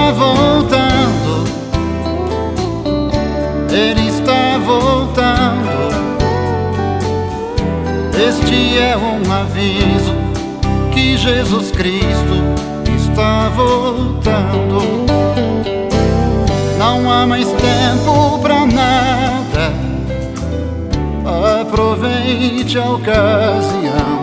está voltando, Ele está voltando. Este é um aviso que Jesus Cristo está voltando. Não há mais tempo pra nada, aproveite a ocasião.